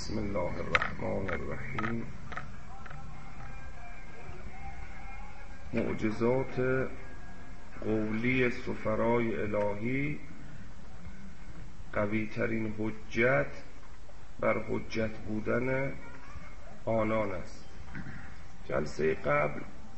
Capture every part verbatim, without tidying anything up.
بسم الله الرحمن الرحیم. معجزات قولی سفرای الهی قوی ترین حجت بر حجت بودن آنان است. جلسه قبل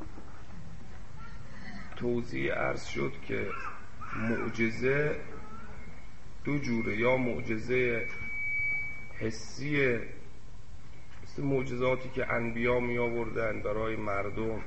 توضیح عرض شد که معجزه دو جوره، یا معجزه حسیه مثل معجزاتی که انبیا می آوردن برای مردم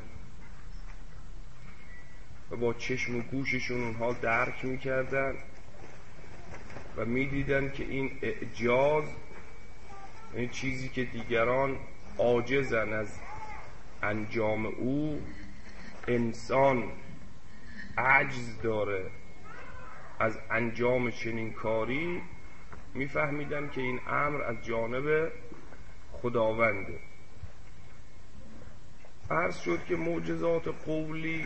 و با چشم و گوششون اونها درک می کردن و می دیدن که این اعجاز، این چیزی که دیگران عاجزن از انجام او، انسان عجز داره از انجام چنین کاری، میفهمیدن که این امر از جانب خداونده. عرض شد که معجزات قولی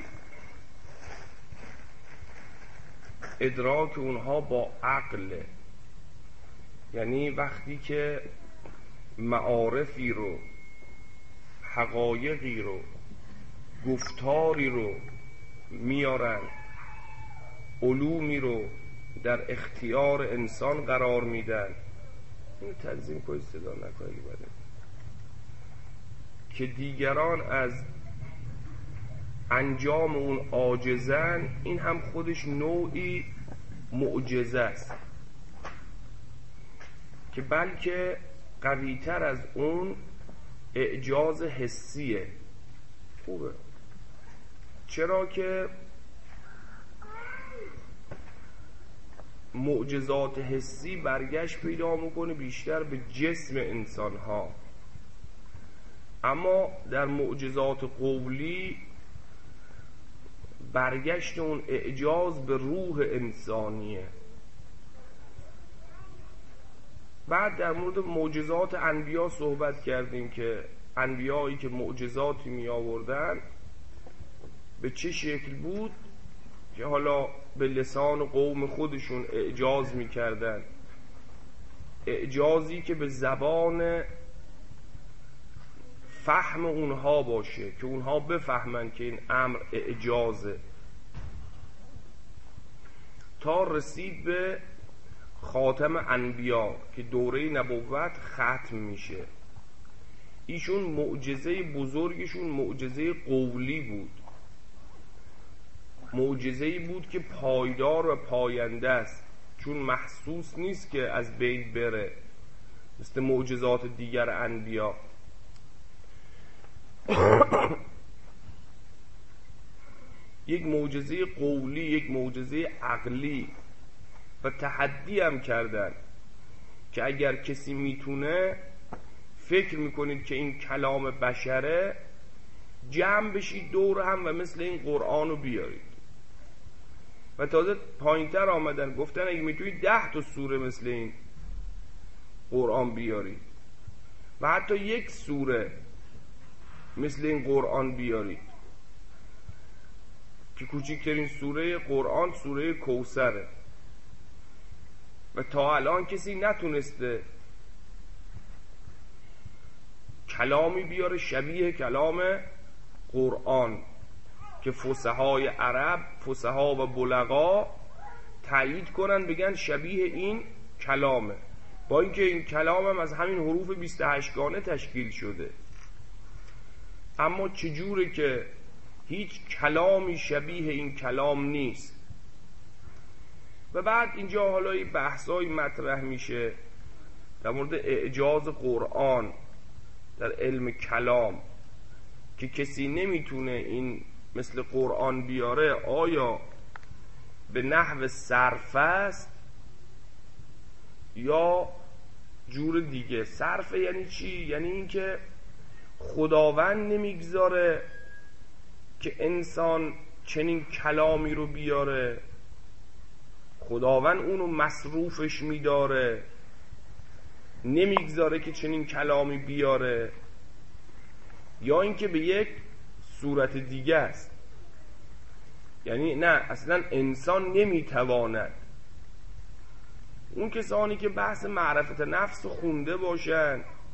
ادراک اونها با عقله، یعنی وقتی که معارفی رو، حقایقی رو، گفتاری رو میارن، علومی رو در اختیار انسان قرار میدن. اینو تنظیم کنید صدا نکنید بده. که دیگران از انجام اون عاجزن، این هم خودش نوعی معجزه است که بلکه قویتر از اون اعجاز حسیه. خوبه، چرا که معجزات حسی برگشت پیدا میکنه بیشتر به جسم انسان ها، اما در معجزات قولی برگشت اون اعجاز به روح انسانیه. بعد در مورد معجزات انبیا صحبت کردیم که انبیایی که معجزاتی می آوردن به چه شکل بود، که حالا به لسان قوم خودشون اعجاز میکردن، اعجازی که به زبان فهم اونها باشه، که اونها بفهمن که این امر اعجازه، تا رسید به خاتم انبیا که دوره نبوت ختم میشه. ایشون معجزه بزرگشون معجزه قولی بود، معجزه‌ای بود که پایدار و پاینده است، چون محسوس نیست که از بین بره مثل معجزات دیگر انبیا. یک معجزه قولی، یک معجزه عقلی، و تحدی هم کردن که اگر کسی میتونه، فکر میکنید که این کلام بشره، جمع بشید دور هم و مثل این قرآن رو بیارید. و تازه پایینتر آمدن گفتن اگه میتونید ده تا سوره مثل این قرآن بیارید و حتی یک سوره مثل این قرآن بیارید، که کوچکترین سوره قرآن سوره کوثره و تا الان کسی نتونسته کلامی بیاره شبیه کلام قرآن که فصحای عرب، فصحا و بلغا تایید کنن، بگن شبیه این کلامه، با اینکه این کلام هم از همین حروف بیست و هشت گانه تشکیل شده. اما چجوره که هیچ کلامی شبیه این کلام نیست. و بعد اینجا حالا یه بحثای مطرح میشه در مورد اعجاز قرآن در علم کلام، که کسی نمیتونه این مثل قرآن بیاره، آیا به نحو صرف است یا جور دیگه. صرف یعنی چی؟ یعنی این که خداوند نمیگذاره که انسان چنین کلامی رو بیاره، خداوند اونو مصروفش میداره، نمیگذاره که چنین کلامی بیاره، یا اینکه به یک صورت دیگه است، یعنی نه اصلا انسان نمیتواند. اون کسانی که بحث معرفت نفس خونده باشن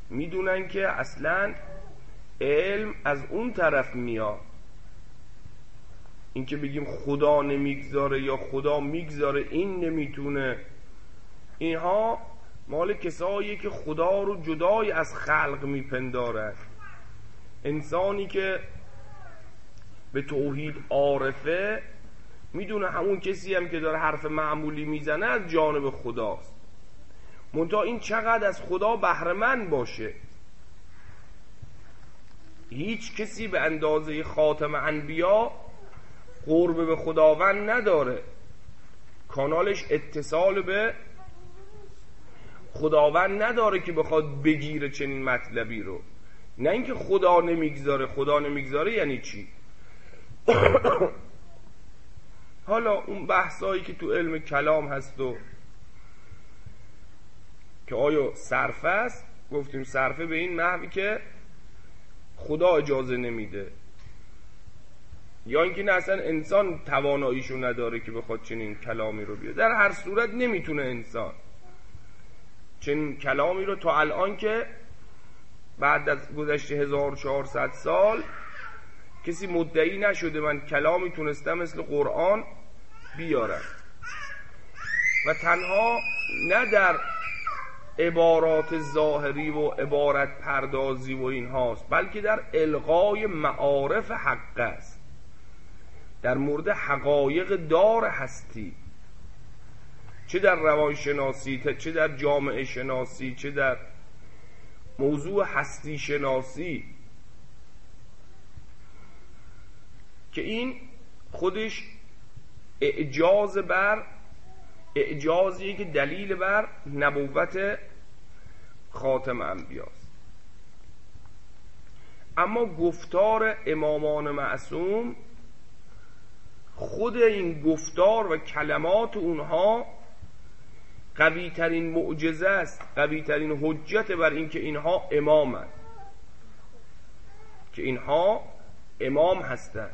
میدونن که اصلا علم از اون طرف میاد. این که بگیم خدا نمیگذاره یا خدا میگذاره این نمیتونه، اینها مال کسایی که خدا رو جدای از خلق میپندارد. انسانی که به توحید عارفه میدونه همون کسی هم که داره حرف معمولی میزنه از جانب خداست، منتها این چقدر از خدا بهره‌مند باشه. هیچ کسی به اندازه خاتم انبیا قرب به خداوند نداره، کانالش اتصال به خداوند نداره که بخواد بگیره چنین مطلبی رو. نه اینکه خدا نمیگذاره. خدا نمیگذاره یعنی چی؟ حالا اون بحثایی که تو علم کلام هست و که آیا صرفه است، گفتیم صرفه به این نحوی که خدا اجازه نمیده، یا اینکه نه اصلا انسان تواناییشو نداره که بخواد چنین کلامی رو بیاره. در هر صورت نمیتونه انسان چنین کلامی رو تا الان که بعد از گذشت هزار و چهارصد سال کسی مدعی نشده من کلامی تونستم مثل قرآن بیارم. و تنها نه در عبارات ظاهری و عبارت پردازی و این هاست، بلکه در القای معارف حق است، در مورد حقایق دار هستی، چه در روانشناسی، چه در جامعه شناسی، چه در موضوع هستی شناسی، که این خودش اعجاز بر اعجازی که دلیل بر نبوت خاتم انبیاست. اما گفتار امامان معصوم، خود این گفتار و کلمات اونها قوی ترین معجزه است، قوی ترین حجت بر این که اینها امامند، که اینها امام هستند.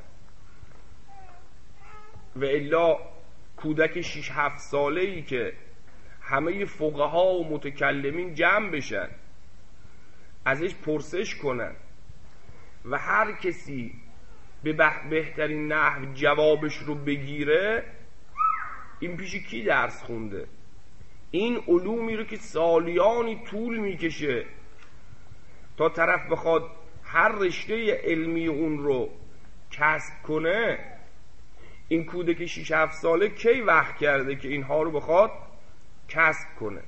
و الا کودک شش هفت ساله ای که همه فقها و متکلمین جمع بشن ازش پرسش کنن و هر کسی به بهترین نحو جوابش رو بگیره، این پیش کی درس خونده؟ این علومی رو که سالیانی طول میکشه تا طرف بخواد هر رشته علمی اون رو کسب کنه، این کودک شش هفت ساله کی وقت کرده که اینها رو بخواد کسب کنه؟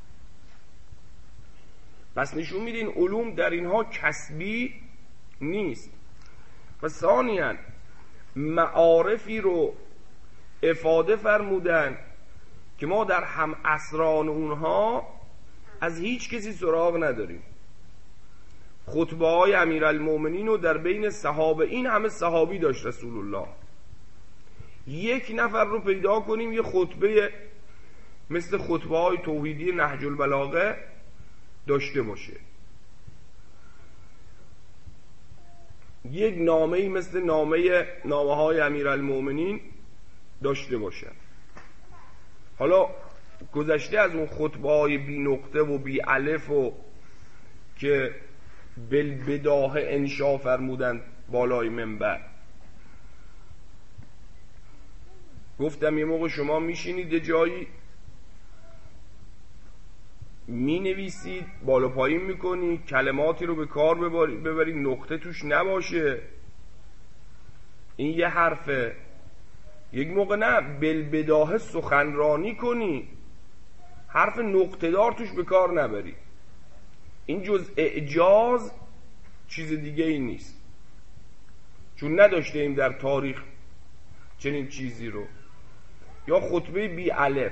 پس نشون میده این علوم در اینها کسبی نیست. و ثانیاً معارفی رو افاده فرمودن که ما در هم عصران اونها از هیچ کسی سراغ نداریم. خطبه های امیرالمومنین رو در بین صحابه، این همه صحابی داشت رسول الله، یک نفر رو پیدا کنیم یه خطبه مثل خطبه های توحیدی نهج البلاغه داشته باشه، یک نامه‌ای مثل نامه نامه های امیرالمومنین داشته باشه. حالا گذشته از اون خطبه های بی نقطه و بی الف و که بالبداهه انشا فرمودن بالای منبر، گفتم یه موقع شما میشینید یه جایی می نویسید، بالا پایین میکنید، کلماتی رو به کار ببرید نقطه توش نباشه، این یه حرفه. یک موقع نه بالبداهه سخنرانی کنی، حرف نقطه دار توش به کار نبری. این جز اعجاز چیز دیگه ای نیست، چون نداشته ایم در تاریخ چنین چیزی رو. یا خطبه بی الف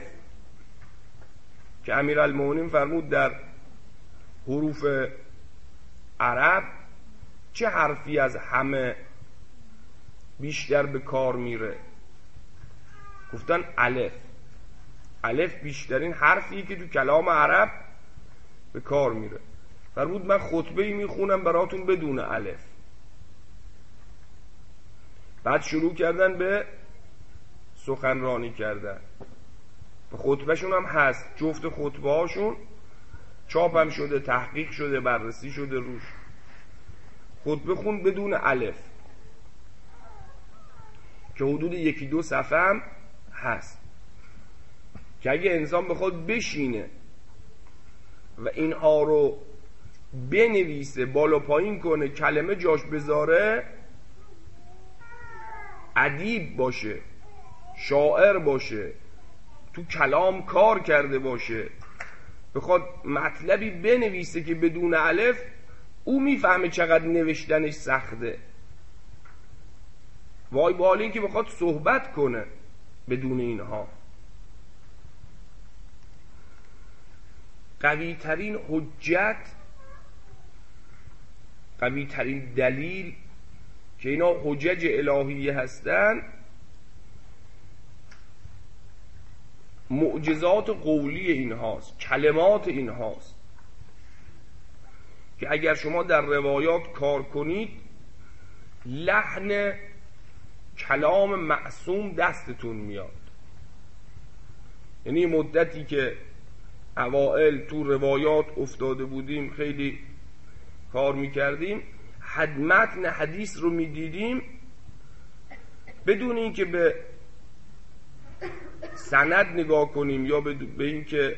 که امیرالمومنین فرمود در حروف عرب چه حرفی از همه بیشتر به کار میره؟ گفتن الف. الف بیشترین حرفی که تو کلام عرب به کار میره. فرمود من خطبه‌ای میخونم براتون بدون الف. بعد شروع کردن به سخنرانی کردن. خطبهشون هم هست، جفت خطبه هاشون چاپم شده، تحقیق شده، بررسی شده روش. خود بخون بدون الف که حدود یکی دو صفحه هم هست که اگه انسان بخواد بشینه و اینها رو بنویسه، بالا پایین کنه، کلمه جاش بذاره، ادیب باشه، شاعر باشه، تو کلام کار کرده باشه، بخواد مطلبی بنویسه که بدون الف، او میفهمه چقدر نوشتنش سخته. وای به حال این که بخواد صحبت کنه بدون اینها. قوی ترین حجت، قوی ترین دلیل که اینا حجج الهیه هستن، معجزات قولی اینهاست، کلمات اینهاست که اگر شما در روایات کار کنید لحن کلام معصوم دستتون میاد. یعنی مدتی که اوائل تو روایات افتاده بودیم، خیلی کار میکردیم، حد متن حدیث رو میدیدیم، بدون این که به سند نگاه کنیم یا به این که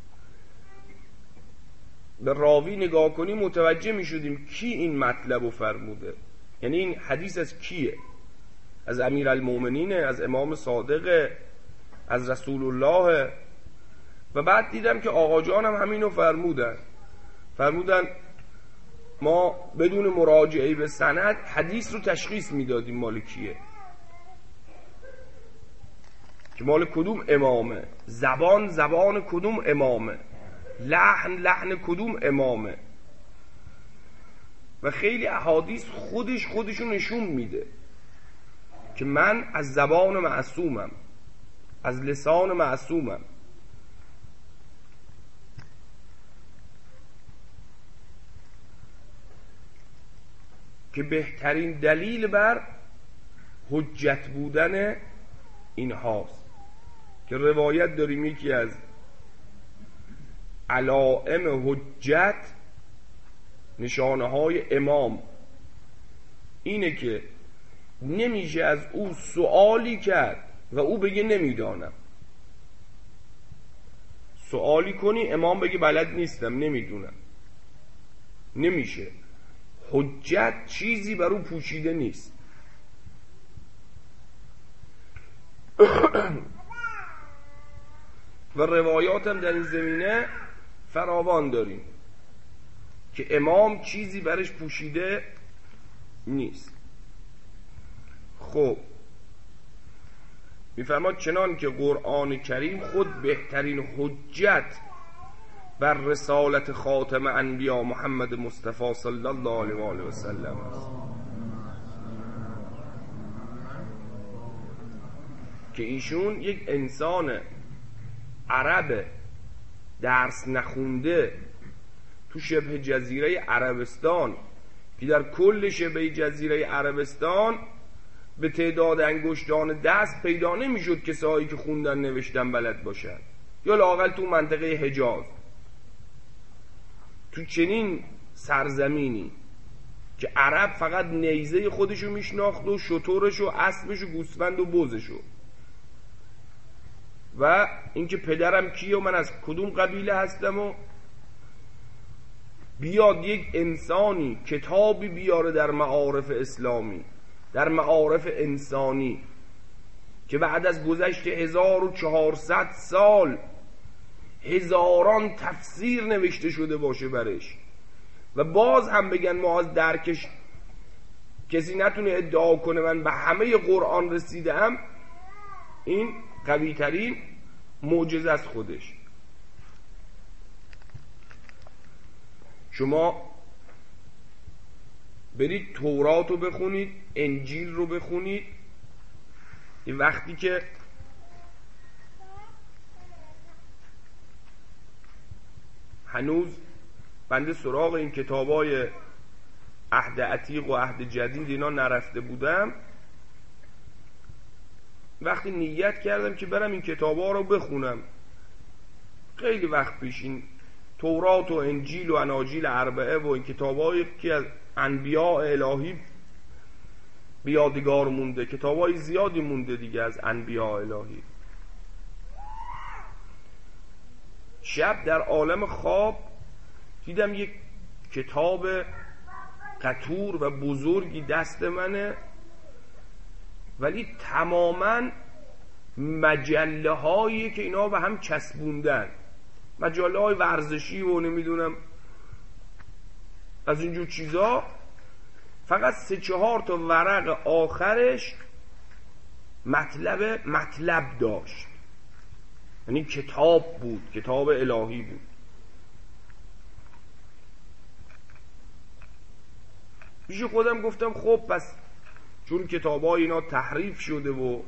به راوی نگاه کنیم، متوجه میشدیم کی این مطلب رو فرموده. یعنی این حدیث از کیه؟ از امیرالمومنین، از امام صادق، از رسول الله. و بعد دیدم که آقا جان هم همینو فرمودن فرمودن ما بدون مراجعه به سند حدیث رو تشخیص میدادیم مال کیه، که مال کدوم امامه، زبان زبان کدوم امامه، لحن لحن کدوم امامه. و خیلی احادیث خودش خودشو نشون میده که من از زبان معصومم، از لسان معصومم. که بهترین دلیل بر حجت بودن این هاست که روایت داریم یکی از علائم حجت، نشانه های امام اینه که نمیشه از او سوالی کرد و او بگه نمیدانم. سوالی کنی امام بگه بلد نیستم، نمیدونم. نمیشه. حجت چیزی بر او پوشیده نیست. و روایات هم در این زمینه فراوان داریم که امام چیزی برش پوشیده نیست. خب میفرماد چنان که قرآن کریم خود بهترین حجت بر رسالت خاتم انبیا محمد مصطفی صلی الله علیه و آله و سلم است، که ایشون یک انسان عرب درس نخونده تو شبه جزیره عربستان، که در کل شبه جزیره عربستان به تعداد انگشتان دست پیدا نمیشد کسایی که خوندن نوشتن بلد باشن، یا لااقل تو منطقه حجاز، تو چنین سرزمینی که عرب فقط نیزه خودشو میشناخت و شترش و اسبش و گوسفند و بزشو، و اینکه پدرم کیه و من از کدوم قبیله هستم، و بیاد یک انسانی کتابی بیاره در معارف اسلامی، در معارف انسانی، که بعد از گذشت هزار و چهارصد سال هزاران تفسیر نوشته شده باشه برش، و باز هم بگن ما از درکش کسی نتونه ادعا کنه من به همه قرآن رسیدم، این قوی ترین معجزه است خودش. شما برید تورات رو بخونید، انجیل رو بخونید، این وقتی که هنوز بنده سراغ این کتابای عهد عتیق و عهد جدید اینا نرفته بودم، وقتی نیت کردم که برم این کتابا رو بخونم، خیلی وقت پیش این تورات و انجیل و اناجیل اربعه و این کتابایی که از انبیاء الهی بیادگار مونده، کتابای زیادی مونده دیگه از انبیاء الهی. شب در عالم خواب دیدم یک کتاب قطور و بزرگی دست منه، ولی تماما مجله هایی که اینا به هم چسبوندن، مجله های ورزشی و نمیدونم از اینجور چیزا، فقط سه چهار تا ورق آخرش مطلب مطلب داشت، یعنی کتاب بود، کتاب الهی بود. پیش خودم گفتم خب پس چون کتابای اینا تحریف شده و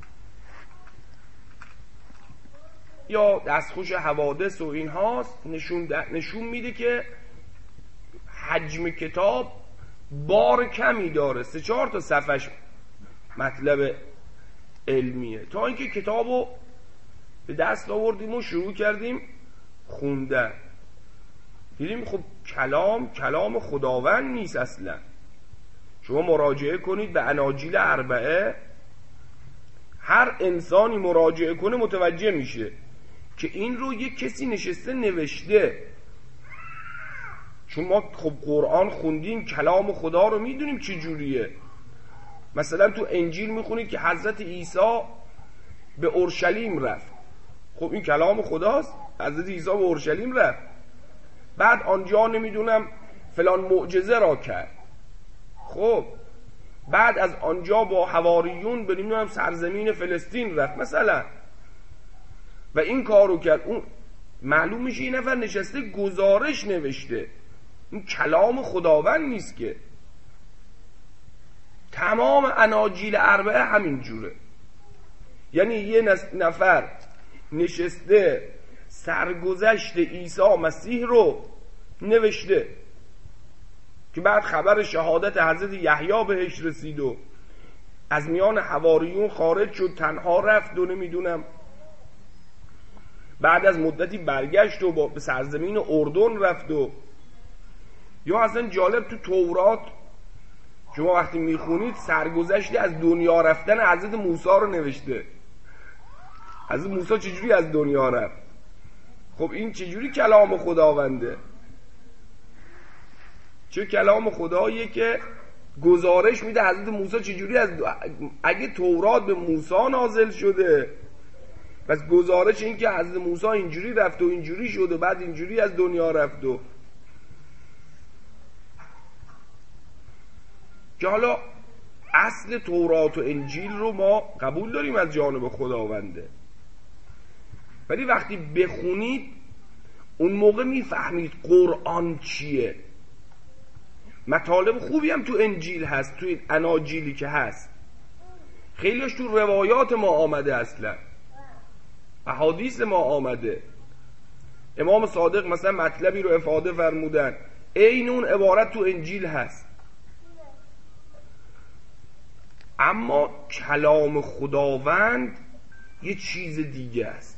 یا دستخوش حوادث و این هاست، نشون, نشون میده که حجم کتاب بار کمی داره، سه چهار تا صفحش مطلب علمیه. تا اینکه کتابو به دست آوردیم و شروع کردیم خوندن، دیدیم خب کلام کلام خداوند نیست اصلا. شما مراجعه کنید به اناجیل اربعه، هر انسانی مراجعه کنه متوجه میشه که این رو یک کسی نشسته نوشته. چون ما خب قرآن خوندیم، کلام خدا رو میدونیم چه جوریه. مثلا تو انجیل میخونید که حضرت عیسی به اورشلیم رفت، خب این کلام خداست، حضرت عیسی به اورشلیم رفت، بعد آنجا نمیدونم فلان معجزه را کرد، خب بعد از آنجا با حواریون به نمیدونم سرزمین فلسطین رفت مثلا و این کارو کرد. اون معلوم میشه این نفر نشسته گزارش نوشته، این کلام خداوند نیست که. تمام اناجیل اربعه همین جوره، یعنی یه نفر نشسته سرگذشت عیسی مسیح رو نوشته که بعد خبر شهادت حضرت یحیی بهش رسید و از میان حواریون خارج شد، تنها رفت و نمیدونم بعد از مدتی برگشت و به سرزمین اردن رفت. و یا اصلا جالب تو تورات شما وقتی میخونید سرگذشت از دنیا رفتن حضرت موسی رو نوشته. حضرت موسی چجوری از دنیا رفت؟ خب این چجوری کلام خداونده؟ چه کلام خداییه که گزارش میده حضرت موسی چجوری از دو... اگه تورات به موسی نازل شده، پس گزارش این که حضرت موسی اینجوری رفت و اینجوری شد و بعد اینجوری از دنیا رفت. و که حالا اصل تورات و انجیل رو ما قبول داریم از جانب خداونده، ولی وقتی بخونید اون موقع میفهمید قرآن چیه. مطالب خوبی هم تو انجیل هست، تو این اناجیلی که هست خیلیش تو روایات ما آمده، اصلا احادیث ما آمده. امام صادق مثلا مطلبی رو افاده فرمودن، عین اون عبارت تو انجیل هست. اما کلام خداوند یه چیز دیگه است،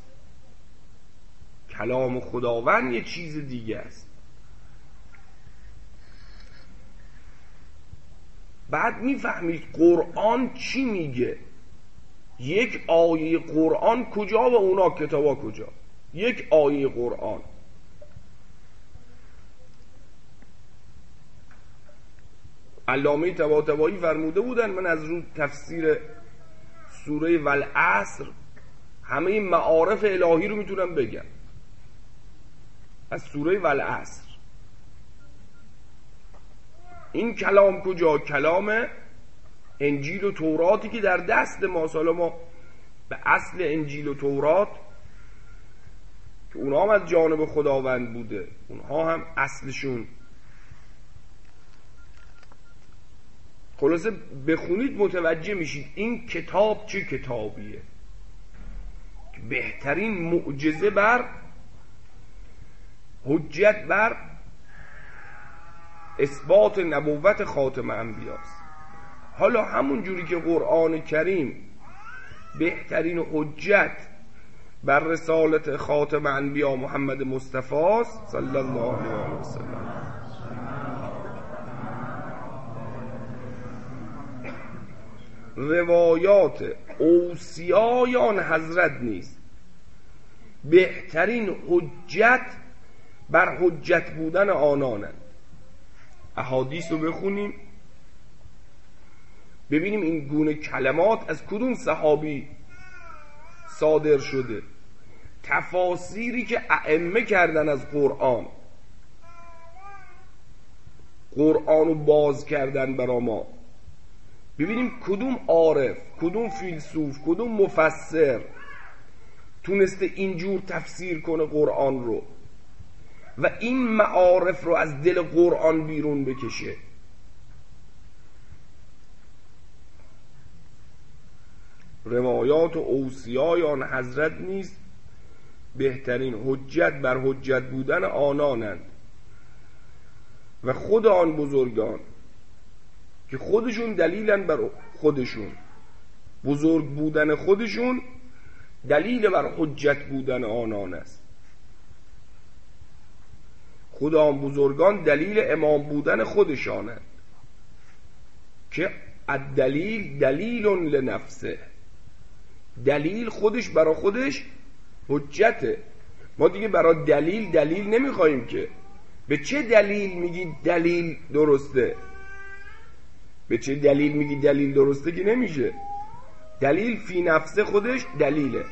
کلام خداوند یه چیز دیگه است. بعد میفهمید قرآن چی میگه. یک آیه قرآن کجا و اونا کتابا کجا. یک آیه قرآن علامه طباطبایی فرموده بودن، من از رو تفسیر سوره والعصر همه معارف الهی رو میتونم بگم از سوره والعصر. این کلام کجا؟ کلام انجیل و توراتی که در دست ما. سالا ما به اصل انجیل و تورات که اونها هم از جانب خداوند بوده، اونها هم اصلشون. خلاصه بخونید متوجه میشید این کتاب چه کتابیه. بهترین معجزه بر حجت بر اثبات نبوت خاتم انبیاست. حالا همون جوری که قرآن کریم بهترین حجت بر رسالت خاتم انبیا محمد مصطفی صلی الله علیه و سلم. روایات اوصیایان حضرت نیست بهترین حجت بر حجت بودن آنانند. احادیث رو بخونیم ببینیم این گونه کلمات از کدوم صحابی صادر شده، تفاسیری که ائمه کردن از قرآن، قرآن رو باز کردن برا ما، ببینیم کدوم عارف، کدوم فیلسوف، کدوم مفسر تونسته اینجور تفسیر کنه قرآن رو و این معارف رو از دل قرآن بیرون بکشه. روایات و اوصیای آن حضرت نیست بهترین حجت بر حجت بودن آنانند و خود آن بزرگان که خودشون دلیلن بر خودشون، بزرگ بودن خودشون دلیل بر حجت بودن آنان است. خود آن بزرگان دلیل امام بودن خودشانند که الدلیل دلیل لنفسه، دلیل خودش برای خودش حجته. ما دیگه برای دلیل دلیل نمیخوایم که به چه دلیل میگی دلیل درسته، به چه دلیل میگی دلیل درسته که نمیشه. دلیل فی نفسه خودش دلیله.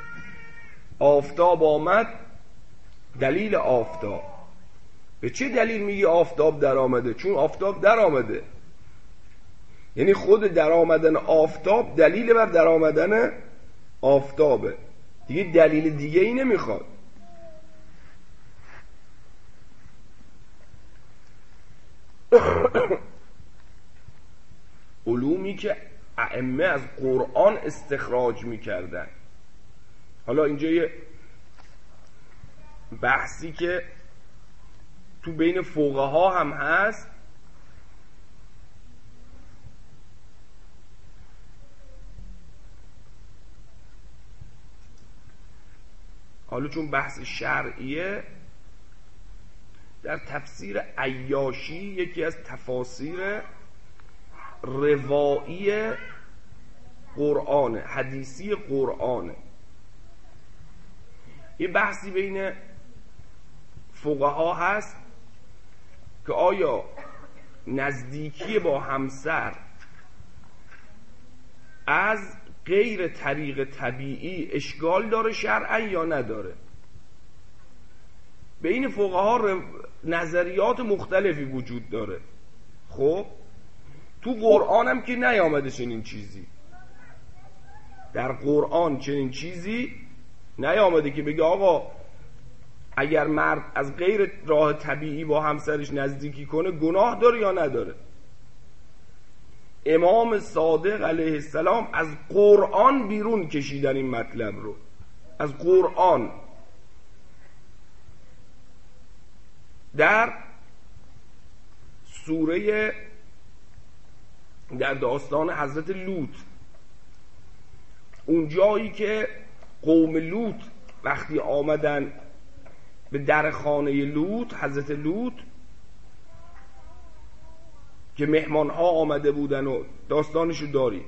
آفتاب آمد دلیل آفتاب، به چه دلیل میگی آفتاب در آمده؟ چون آفتاب در آمده، یعنی خود در آمدن آفتاب دلیل بر در آمدن آفتابه، دیگه دلیل دیگه ای نمیخواد. علومی که ائمه از قرآن استخراج میکردن. حالا اینجا یه بحثی که تو بین فقها هم هست، حالا چون بحث شرعیه، در تفسیر عیاشی یکی از تفاسیر روایی قرآن، حدیثی قرآن، یه بحثی بین فقها هست که آیا نزدیکی با همسر از غیر طریق طبیعی اشکال داره شرعا یا نداره. بین فقها نظریات مختلفی وجود داره. خب تو قرآن هم که نیامده چنین چیزی، در قرآن چنین چیزی نیامده که بگه آقا اگر مرد از غیر راه طبیعی با همسرش نزدیکی کنه گناه داره یا نداره. امام صادق علیه السلام از قرآن بیرون کشیدن این مطلب رو، از قرآن. در سوره، در داستان حضرت لوط، اون جایی که قوم لوط وقتی آمدن به در خانه لوط، حضرت لوط که مهمان ها آمده بودن و داستانشو دارید،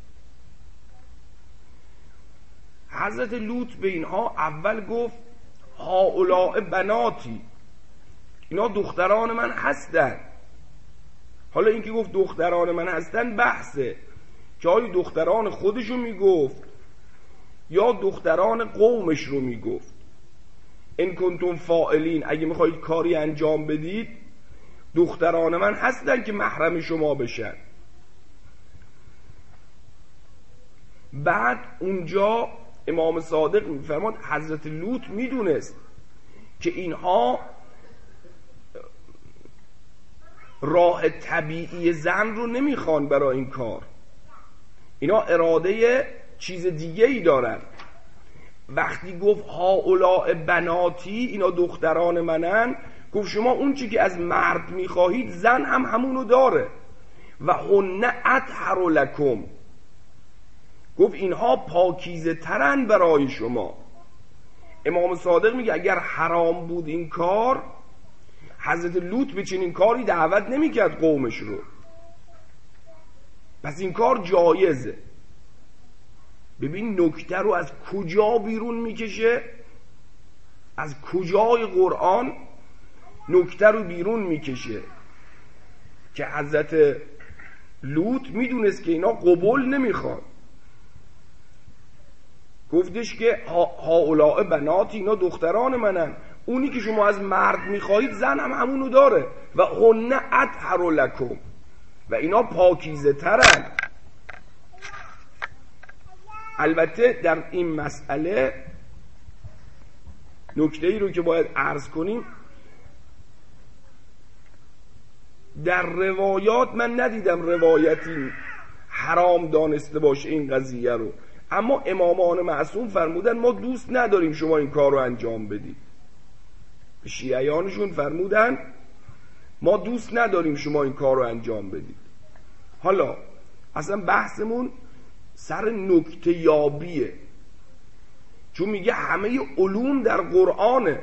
حضرت لوط به اینها اول گفت هؤلاء بناتی، اینا دختران من هستن. حالا این که گفت دختران من هستن بحثه که آیا دختران خودشو میگفت یا دختران قومش رو میگفت. ان کنتم فاعلین، اگه میخواید کاری انجام بدید دختران من هستن که محرم شما بشن. بعد اونجا امام صادق میفرماد حضرت لوط میدونست که اینها راه طبیعی زن رو نمیخوان برای این کار، اینا اراده چیز دیگه ای دارن. وقتی گفت هؤلاء بناتی، اینا دختران منن، گفت شما اون چی که از مرد میخواهید زن هم همونو داره. و هن اطهر لکم، گفت اینها پاکیزه ترن برای شما. امام صادق میگه اگر حرام بود این کار، حضرت لوط به چنین کاری دعوت نمیکرد قومش رو. پس این کار جایزه. ببین نکته رو از کجا بیرون میکشه، از کجای قرآن نکته رو بیرون میکشه که حضرت لوط میدونست که اینا قبول نمیخواد. گفتش که هؤلاء بناتی، اینا دختران منن، اونی که شما از مرد میخواهید زن هم همونو داره و هن اطهر لکم، و اینا پاکیزه ترن. البته در این مسئله نکته ای رو که باید عرض کنیم، در روایات من ندیدم روایتی حرام دانسته باشه این قضیه رو، اما امامان معصوم فرمودن ما دوست نداریم شما این کار رو انجام بدید. به شیعیانشون فرمودن ما دوست نداریم شما این کار رو انجام بدید. حالا اصلا بحثمون سر نکته یابیه، چون میگه همه علوم در قرآنه،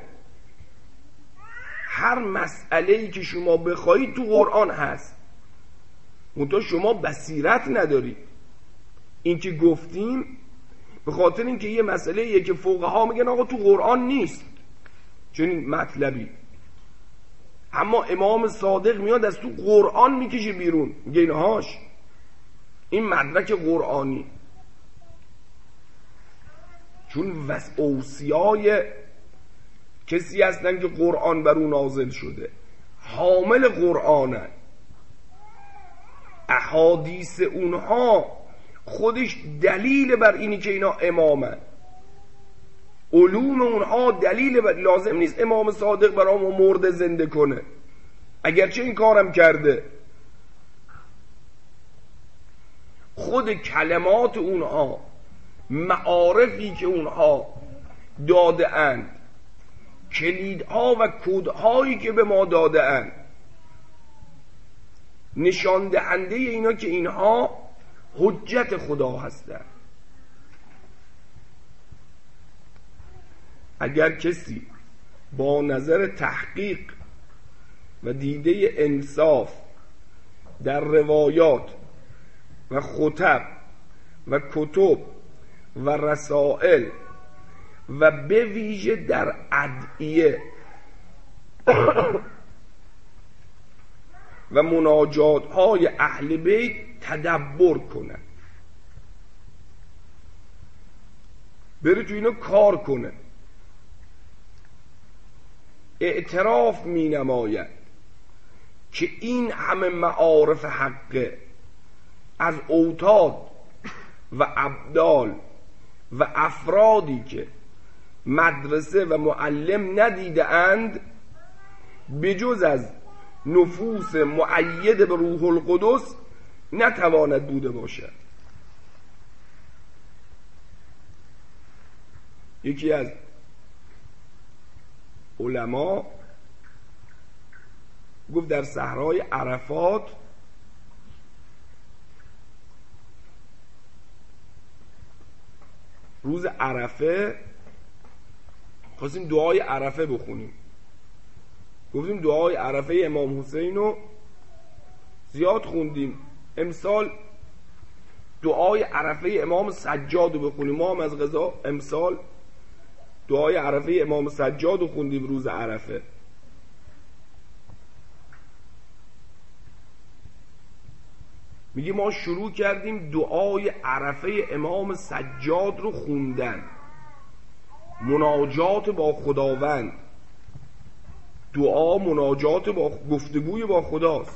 هر مسئله‌ای که شما بخواید تو قرآن هست، منتها شما بصیرت ندارید. این که گفتیم به خاطر اینکه یه مسئله‌ایه که فقها میگن آقا تو قرآن نیست چنین مطلبی، اما امام صادق میاد از تو قرآن میکشه بیرون، میگه اینهاش این مدرک قرآنی، چون وس اوصیای کسی هستن که قرآن بر اون نازل شده، حامل قرآنن. احادیث اونها خودش دلیل بر اینی که اینا امامن، علوم اونها دلیل بر، لازم نیست امام صادق برامو مرده زنده کنه، اگرچه این کارم کرده. خود کلمات اونها، معارفی که اونها داده اند، کلیدها و کودهایی که به ما داده اند، نشان دهنده اینا که اینها حجت خدا هستند. اگر کسی با نظر تحقیق و دیده انصاف در روایات و خطب و کتب و رسائل و به ویژه در ادعیه و مناجات های اهل بیت تدبر کنه، بره تو اینو کار کنه، اعتراف می نماید که این همه معارف حقه از اوتاد و ابدال و افرادی که مدرسه و معلم ندیده اند، بجز از نفوس مؤید به روح القدس نتواند بوده باشد. یکی از علما گفت در صحرای عرفات روز عرفه خواستیم دعای عرفه بخونیم، گفتیم دعای عرفه امام حسین رو زیاد خوندیم، امسال دعای عرفه امام سجاد رو بخونیم. ما هم از قضا امسال دعای عرفه امام سجاد رو خوندیم روز عرفه. میگه ما شروع کردیم دعای عرفه امام سجاد رو خوندن، مناجات با خداوند، دعا مناجات با گفتگوی با خداست.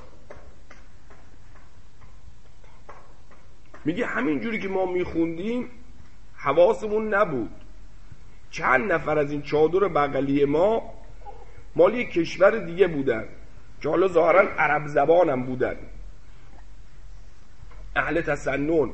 میگه همین جوری که ما میخوندیم حواسمون نبود، چند نفر از این چادر بغلی ما مال یک کشور دیگه بودن که حالا ظاهرا عرب زبان هم بودن، اهل تسنن.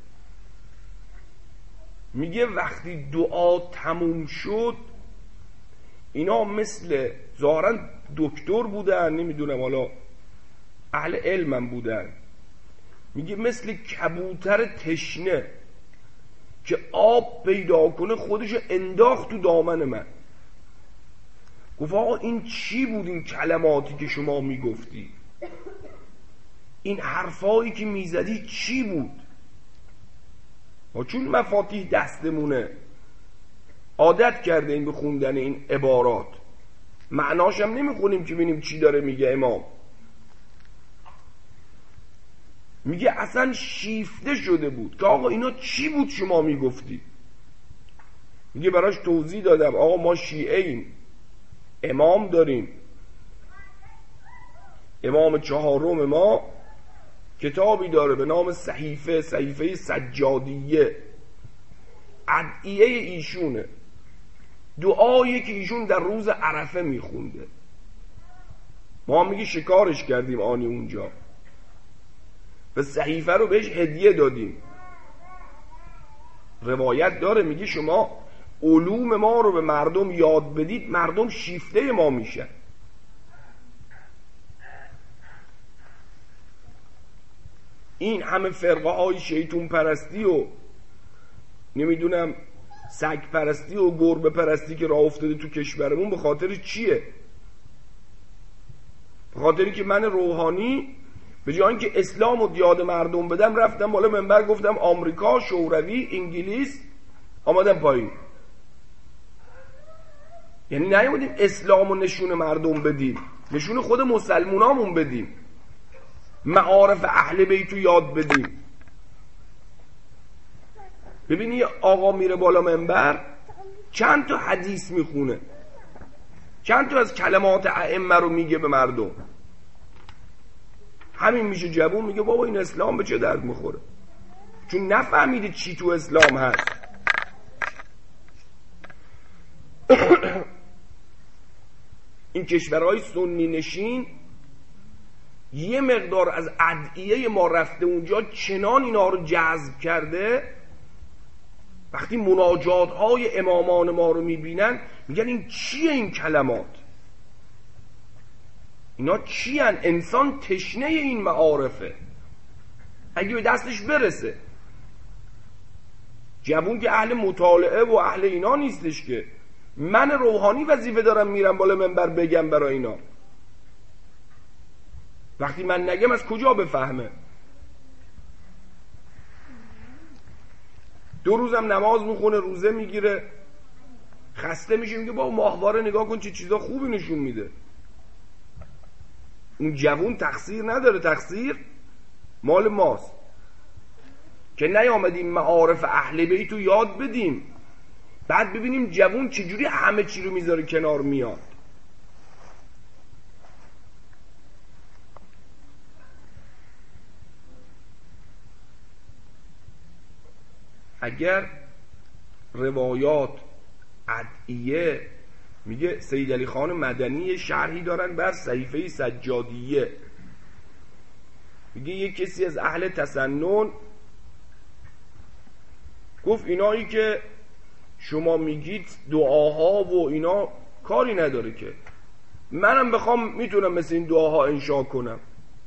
میگه وقتی دعا تموم شد اینا مثل ظاهرا دکتر بودن، نمیدونم حالا اهل علم هم بودن، میگه مثل کبوتر تشنه که آب پیدا کنه خودشو انداخت تو دامن من. گفت آقا این چی بود این کلماتی که شما میگفتی؟ این حرفایی که میزدی چی بود؟ ما چون مفاتیح دستمونه عادت کرده این به خوندن این عبارات، معناش هم نمیخونیم که ببینیم چی داره میگه امام. میگه اصلا شیفته شده بود که آقا اینا چی بود شما میگفتی؟ میگه براش توضیح دادم آقا ما شیعه ایم، امام داریم، امام چهارم ما کتابی داره به نام صحیفه، صحیفه سجادیه، ادعیه ایشونه، دعایی که ایشون در روز عرفه میخونده. ما هم میگه شکارش کردیم آنی اونجا و صحیفه رو بهش هدیه دادیم. روایت داره میگه شما علوم ما رو به مردم یاد بدید، مردم شیفته ما میشن. این همه فرقه های شیطون پرستی و نمیدونم سگ پرستی و گربه پرستی که راه افتاده تو کشورمون به خاطر چیه؟ به خاطری که من روحانی به جای اینکه اسلام رو یاد مردم بدم رفتم بالا منبر گفتم آمریکا، شوروی، انگلیس، آمدم پایین. یعنی نیومدیم اسلام رو نشون مردم بدیم، نشون خود مسلمونامون بدیم، معارف اهل بیت رو یاد بدیم. ببینی آقا میره بالا منبر چند تا حدیث میخونه، چند تا از کلمات ائمه رو میگه به مردم. همین میشه جوون میگه بابا این اسلام به چه درد میخوره، چون نفهمیده چی تو اسلام هست. این کشورهای سنی نشین یه مقدار از ادعیه ما رفته اونجا چنان اینا رو جذب کرده، وقتی مناجات های امامان ما رو میبینن میگن این چیه این کلمات، اینا چی هن؟ انسان تشنه این معارفه اگه به دستش برسه. جوون که اهل مطالعه و اهل اینا نیستش که من روحانی وظیفه دارم میرم بالا منبر بگم برای اینا. وقتی من نگم از کجا بفهمه؟ دو روزم نماز میخونه، روزه میگیره، خسته میشه، میگه با ماهواره نگاه کن چه چیزا خوبی نشون میده. اون جوون تقصیر نداره، تقصیر مال ماست که نیامدیم معارف اهل بیت رو یاد بدیم. بعد ببینیم جوون چجوری همه چی رو میذاره کنار میاد. اگر روایات ادعیه، میگه سید علی خان مدنی شرحی دارن بر صحیفه سجادیه، میگه یک کسی از اهل تسنن گفت اینایی که شما میگید دعاها و اینا کاری نداره که منم بخوام میتونم مثل این دعاها انشا کنم.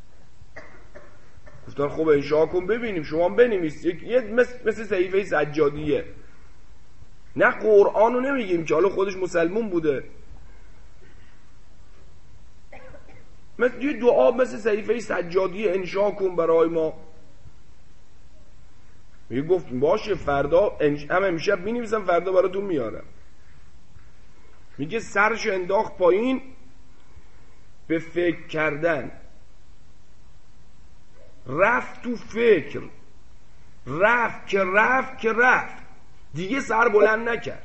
گفتن خب انشا کن ببینیم، شما بنویس یه مثل, مثل صحیفه سجادیه. نه قرآن رو نمیگیم که حالا خودش مسلمون بوده، مثل یه دعا مثل صحیفه سجادیه انشا کن برای ما. میگه گفت باشه فردا هم امشب مینویسم فردا براتون میارم. میگه سرش انداخت پایین به فکر کردن، رفت تو فکر، رفت که رفت که رفت دیگه سر بلند نکرد.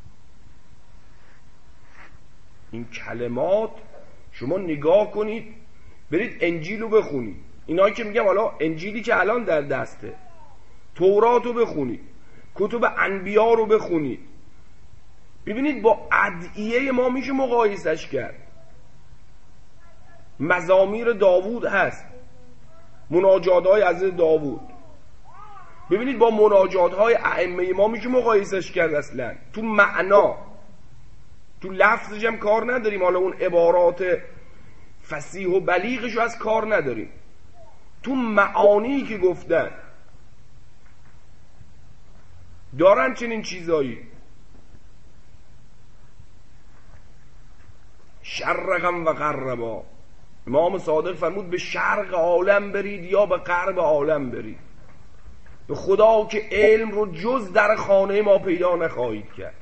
این کلمات شما نگاه کنید، برید انجیل رو بخونید، اینایی که میگم حالا انجیلی که الان در دسته، تورات رو بخونید، کتب انبیا رو بخونید، ببینید با ادعیه ما میشه مقایسش کرد. مزامیر داوود هست، مناجات های حضرت داوود، ببینید با مناجات های ائمه ما میشه مقایسش کرد. اصلا تو معنا، تو لفظش هم کار نداریم، حالا اون عبارات فصیح و بلیغشو از کار نداریم، تو معانی که گفتن دارن چنین چیزایی. شرقم و غربا، امام صادق فرمود به شرق عالم برید یا به غرب عالم برید، به خدا که علم رو جز در خانه ما پیدا نخواهید کرد.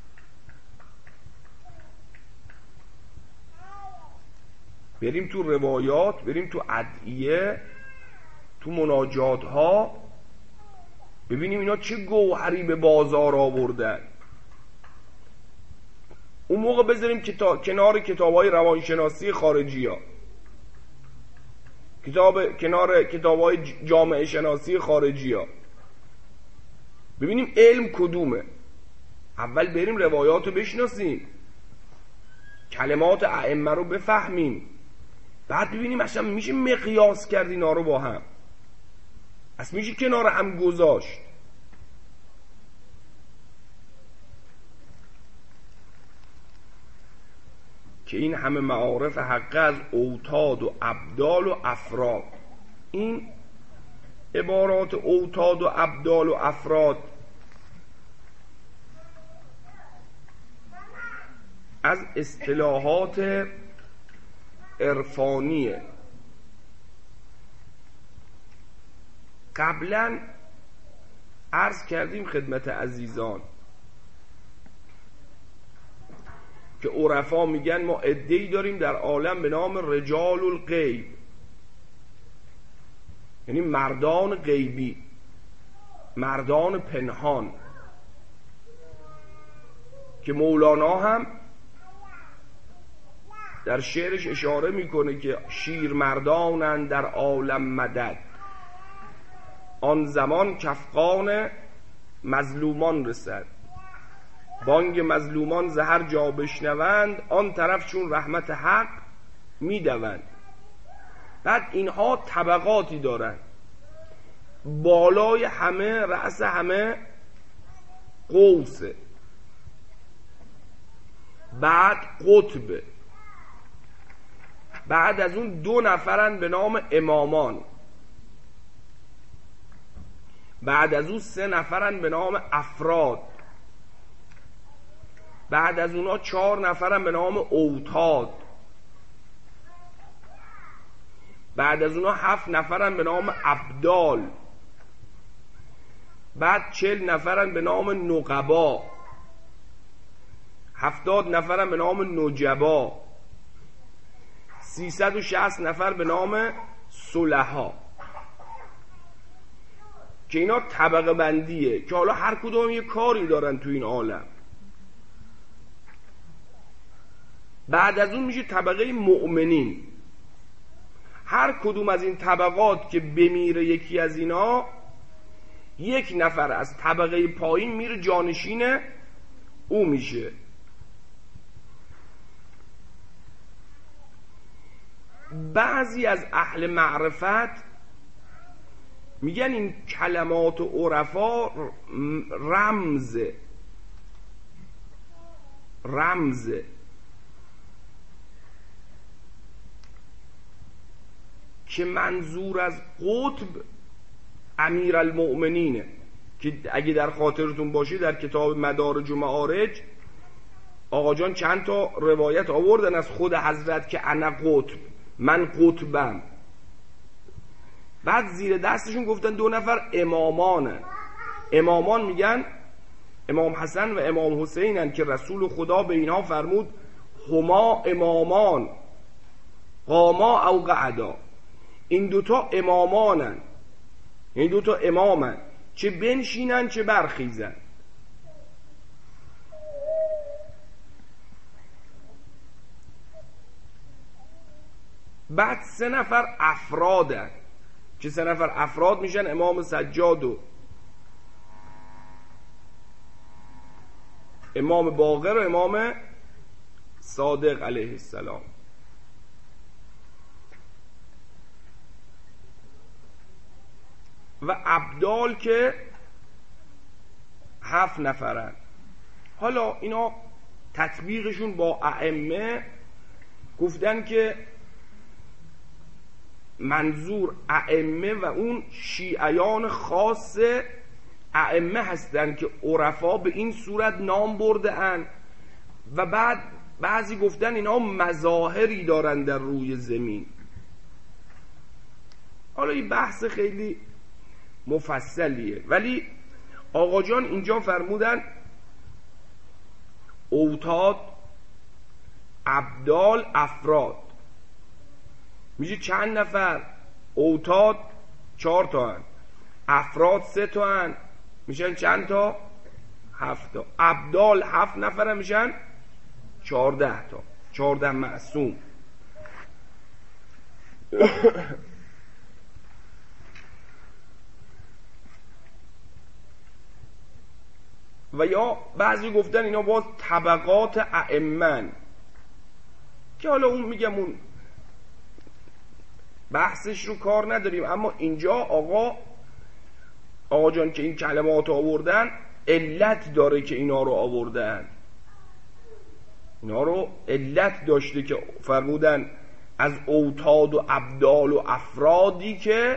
بریم تو روایات، بریم تو ادعیه، تو مناجات ها، ببینیم اینا چه گوهری به بازار آوردن. اون موقع بذاریم کتاب کنار کتاب‌های روانشناسی خارجی ها، کتاب کنار کتاب‌های جامعه شناسی خارجی ها، ببینیم علم کدومه. اول بریم روایات رو بشناسیم، کلمات ائمه رو بفهمیم، بعد ببینیم اصلا میشه مقیاس کرد اینا رو با هم، اصلا میشه کنار هم گذاشت. که این همه معارف حق از اوتاد و ابدال و افراد، این عبارات اوتاد و ابدال و افراد از اصطلاحات عرفانیه. قبلا عرض کردیم خدمت عزیزان که عرفا میگن ما عده‌ای داریم در عالم به نام رجال الغیب، یعنی مردان غیبی، مردان پنهان، که مولانا هم در شعرش اشاره میکنه که شیر مردانند در عالم مدد، آن زمان کفقان مظلومان رسد، بانگ مظلومان زهر جا بشنوند، آن طرف چون رحمت حق میدوند. بعد اینها طبقاتی دارن، بالای همه، رأس همه قوسه، بعد قطبه، بعد از اون دو نفرن به نام امامان، بعد از اون سه نفرن به نام افراد، بعد از اونا چهار نفرن به نام اوتاد، بعد از اونا هفت نفرن به نام ابدال، بعد چل نفرن به نام نقبا، هفتاد نفرن به نام نجبا، سیصد و شصت نفر به نام صلحا. که اینا طبقه بندیه که حالا هر کدوم یه کاری دارن تو این عالم. بعد از اون میشه طبقه مؤمنین. هر کدوم از این طبقات که بمیره یکی از اینا، یک نفر از طبقه پایین میره جانشین او میشه. بعضی از اهل معرفت میگن این کلمات و عرفا رمزه رمزه که منظور از قطب امیر المؤمنینه، که اگه در خاطرتون باشه در کتاب مدارج و معارج آقا جان چند تا روایت آوردن از خود حضرت که انا قطب، من قطبم. بعد زیر دستشون گفتن دو نفر امامانه. امامان میگن امام حسن و امام حسینن که رسول خدا به اینها فرمود هما امامان قاما او قعدا، این دوتا امامانن، این دوتا امامن، چه بنشینن چه برخیزن. بعد سه نفر افرادن که سه نفر افراد میشن امام سجاد و امام باقر و امام صادق علیه السلام. و ابدال که هفت نفرن. حالا اینا تطبیقشون با ائمه گفتن که منظور ائمه و اون شیعیان خاص ائمه هستن که عرفا به این صورت نام برده اند و بعد بعضی گفتن اینا مظاهری دارن در روی زمین. حالا این بحث خیلی مفصلیه، ولی آقا جان اینجا فرمودن اوتاد، ابدال، افراد. میشه چند نفر؟ اوتاد چهار تا هن، افراد سه تا هن، میشن چند تا؟ هفت تا. ابدال هفت نفر میشن چهارده تا، چهارده معصوم. و یا بعضی گفتن اینا باز طبقات ائمن، که حالا اون میگم اون بحثش رو کار نداریم، اما اینجا آقا آقا جان که این کلمات آوردن علت داره که اینا رو آوردن، اینا رو علت داشته که فرمودن از اوتاد و ابدال و افرادی که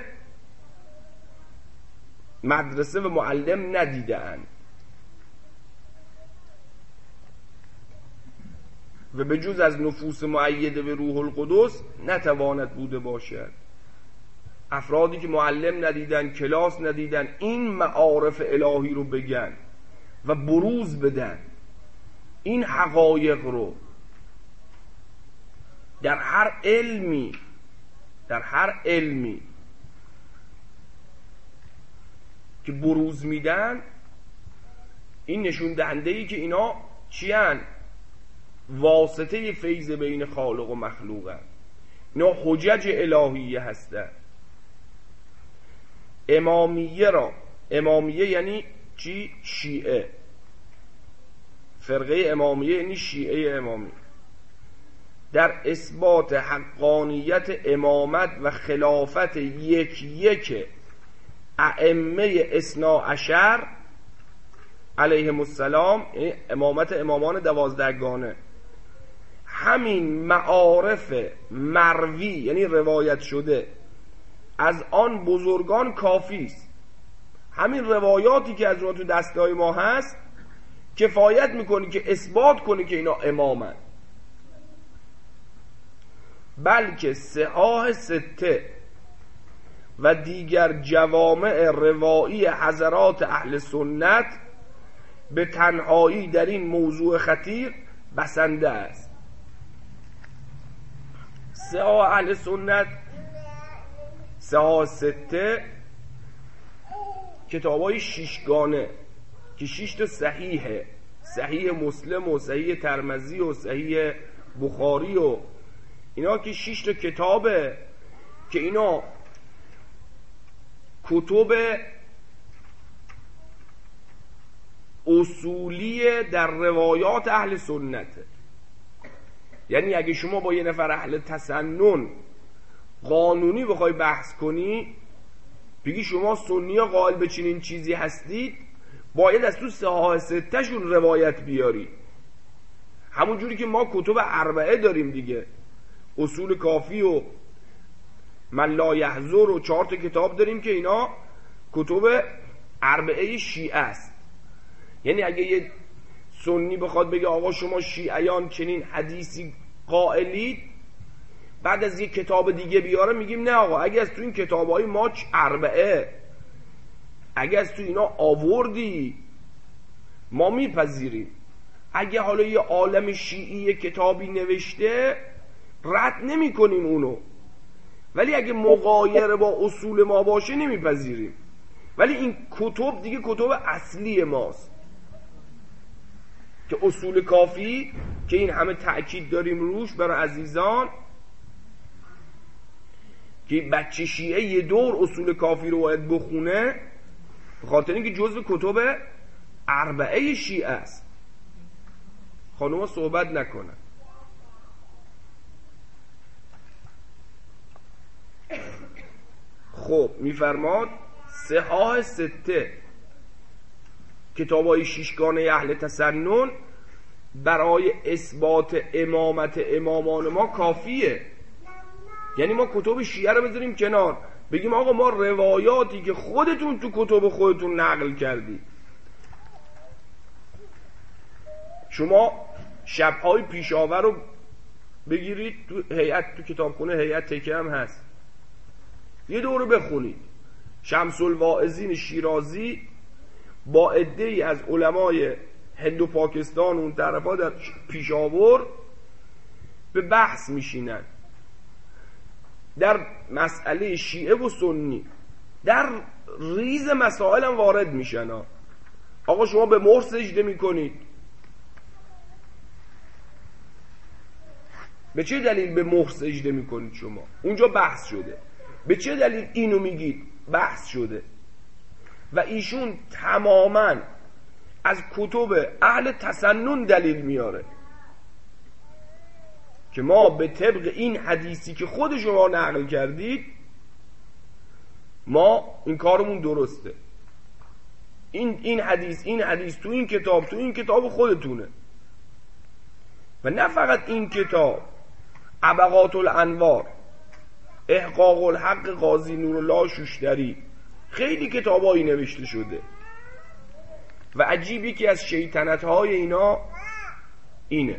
مدرسه و معلم ندیدن و به جز از نفوس مؤیده به روح القدس نتواند بوده باشد. افرادی که معلم ندیدن، کلاس ندیدن، این معارف الهی رو بگن و بروز بدن، این حقایق رو در هر علمی در هر علمی که بروز میدن، این نشون دهنده ای که اینا چی هن؟ واسطه فیض بین خالق و مخلوق هن. اینا حجج الهیه هستن. امامیه را، امامیه یعنی چی؟ شیعه. فرقه امامیه یعنی شیعه امامی، در اثبات حقانیت امامت و خلافت یک یک ائمه اثنا عشر علیهم السلام، یعنی امامت امامان دوازدهگانه، همین معارف مروی یعنی روایت شده از آن بزرگان کافی است. همین روایاتی که از اون تو دستای ما هست کفایت میکنه که اثبات کنه که اینا امامن. بلکه صحاح سته و دیگر جوامع روایی حضرات اهل سنت به تنهایی در این موضوع خطیر بسنده است. صحاح اهل سنت، صحاح سته، کتابای شیشگانه که شیش تا صحیحه، صحیح مسلم و صحیح ترمذی و صحیح بخاری و اینا، که شیش تا کتابه که اینا کتب اصولی در روایات اهل سنته. یعنی اگه شما با یه نفر اهل تسنن قانونی بخوای بحث کنی، بگی شما سنی ها قائل به چنین چیزی هستید، باید از تو صحاح سته شون روایت بیاری. همون جوری که ما کتب اربعه داریم دیگه، اصول کافی و من لا یحضر و چهار تا کتاب داریم که اینا کتب اربعه شیعه است. یعنی اگه یه سنی بخواد بگه آقا شما شیعیان چنین حدیثی قائلید، بعد از یه کتاب دیگه بیاره، میگیم نه آقا، اگه از تو این کتابای ما اربعه، اگه از تو اینا آوردی ما میپذیریم. اگه حالا یه عالم شیعی کتابی نوشته رد نمی کنیم اونو، ولی اگه مغایر با اصول ما باشه نمیپذیریم. ولی این کتب دیگه کتب اصلی ماست که اصول کافی که این همه تأکید داریم روش برای عزیزان، که بچه شیعه یه دور اصول کافی رو باید بخونه، به خاطر اینکه جزو کتب اربعه شیعه است. خانوما صحبت نکنن. خب میفرماد صحاح سته، کتابای شیشگانه اهل تسنن برای اثبات امامت امامان ما کافیه. یعنی ما کتب شیعه رو بذاریم کنار، بگیم آقا ما روایاتی که خودتون تو کتب خودتون نقل کردید، شما شب‌های پیشاور رو بگیرید تو هیئت، تو کتابخونه هیئت تکه هم هست، یه دوره بخونید. شمس الواعظین شیرازی با عده‌ای از علمای هند و پاکستان اون طرفا در پیشاور به بحث میشینن در مسئله شیعه و سنی، در ریز مسائل هم وارد میشن. آقا شما به مهر سجده میکنید، به چه دلیل به مهر سجده میکنید شما؟ اونجا بحث شده. به چه دلیل اینو میگید؟ بحث شده. و ایشون تماما از کتب اهل تسنن دلیل میاره که ما به طبق این حدیثی که خود شما نقل کردید، ما این کارمون درسته. این این حدیث این حدیث تو این کتاب تو این کتاب خودتونه. و نه فقط این کتاب، ابقات الانوار، احقاق الحق قاضی نورالله شوشتری، خیلی کتابایی نوشته شده. و عجیبی که از شیطنت‌های اینا اینه،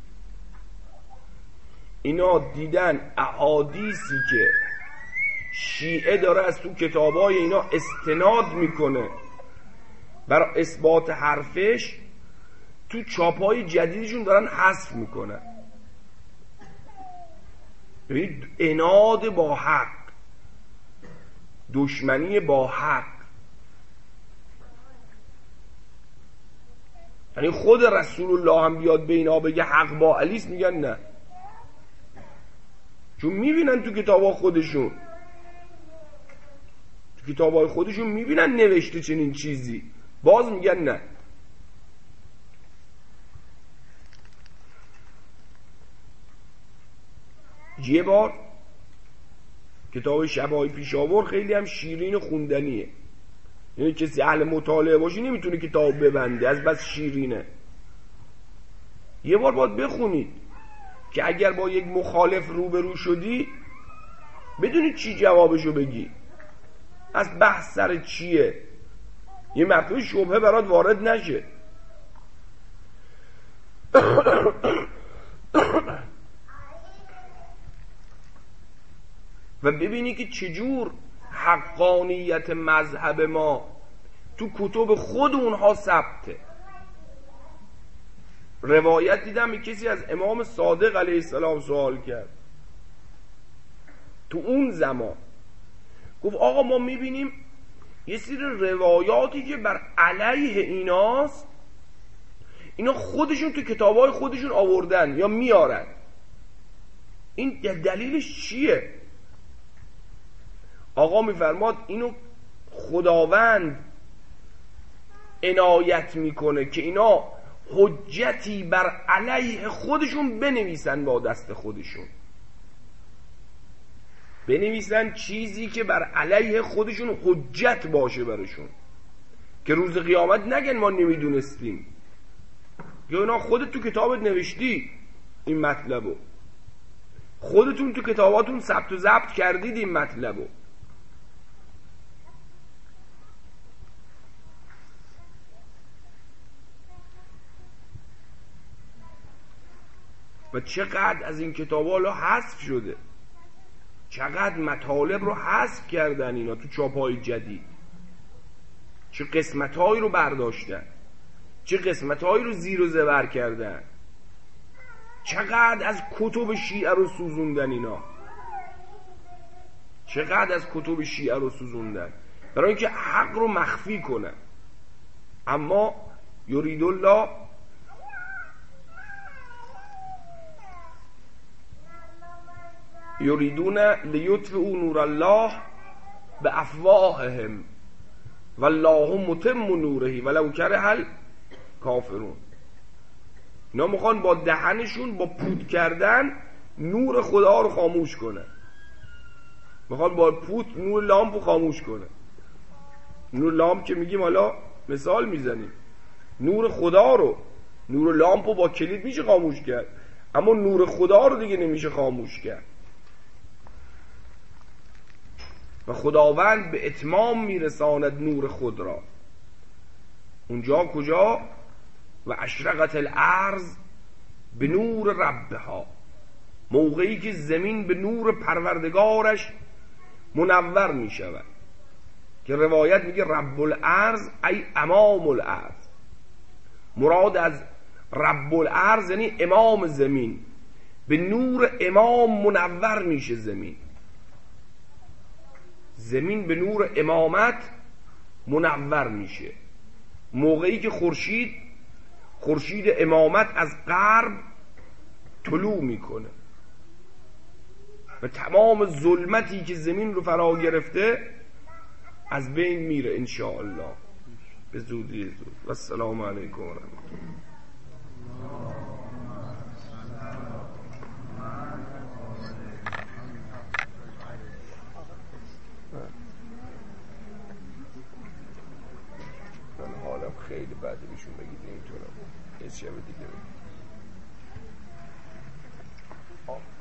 اینا دیدن احادیثی که شیعه داره از تو کتابای اینا استناد میکنه برای اثبات حرفش، تو چاپای جدیدشون دارن حذف میکنن. ببینید عناد با حق، دشمنی با حق. یعنی خود رسول الله هم بیاد به اینا بگه حق با علیست، میگن نه، چون میبینن تو کتابای خودشون تو کتابای خودشون میبینن نوشته چنین چیزی، باز میگن نه. یه بار کتاب شبای پیشاور خیلی هم شیرین و خوندنیه، یعنی کسی اهل مطالعه باشی نمیتونه کتاب ببنده، از بس شیرینه. یه بار باید بخونید که اگر با یک مخالف روبرو شدی بدونی چی جوابشو بگی، از بحث سر چیه، یه مرتبه شبهه برات وارد نشه. و ببینی که چجور حقانیت مذهب ما تو کتب خود اونها ثبته. روایت دیدم کسی از امام صادق علیه السلام سوال کرد تو اون زمان، گفت آقا ما میبینیم یه سری روایاتی که بر علیه ایناست، اینا خودشون تو کتابای خودشون آوردن یا میارن، این دلیلش چیه؟ آقا میفرماد اینو خداوند عنایت میکنه که اینا حجتی بر علیه خودشون بنویسن، با دست خودشون بنویسن چیزی که بر علیه خودشون حجت باشه برشون، که روز قیامت نگن ما نمیدونستیم، یا اینا خودت تو کتابت نوشتی این مطلبو، خودتون تو کتاباتون ثبت و ضبط کردید این مطلبو. و چقدر از این کتابا حالا حذف شده، چقدر مطالب رو حذف کردن اینا تو چاپای جدید، چه قسمت‌هایی رو برداشتن، چه قسمت‌هایی رو زیر و زبر کردن، چقدر از کتب شیعه رو سوزوندن اینا، چقدر از کتب شیعه رو سوزوندن برای اینکه حق رو مخفی کنن. اما یرید الله یریدون لیطفئوا نور الله بافواههم والله متم نوره ولو کره الکافرون. اینا میخوان با دهنشون با پود کردن نور خدا رو خاموش کنن، میخوان با پود نور لامپ رو خاموش کنن. نور لامپ که میگیم حالا مثال میزنیم، نور خدا رو، نور لامپ رو با کلید میشه خاموش کرد، اما نور خدا رو دیگه نمیشه خاموش کرد. و خداوند به اتمام میرساند نور خود را. اونجا کجا؟ و اشرقت الارض به نور ربها، موقعی که زمین به نور پروردگارش منور می شود، که روایت میگه رب الارض ای امام الارض. مراد از رب الارض یعنی امام زمین، به نور امام منور میشه زمین. زمین به نور امامت منور میشه موقعی که خورشید خورشید امامت از غرب طلوع میکنه و تمام ظلمتی که زمین رو فرا گرفته از بین میره انشاءالله به زودی زود. و السلام علیکم و رحمت الله. من حالم خیلی بده، بیشون بگید اینطورم یه شب دیگه بگید.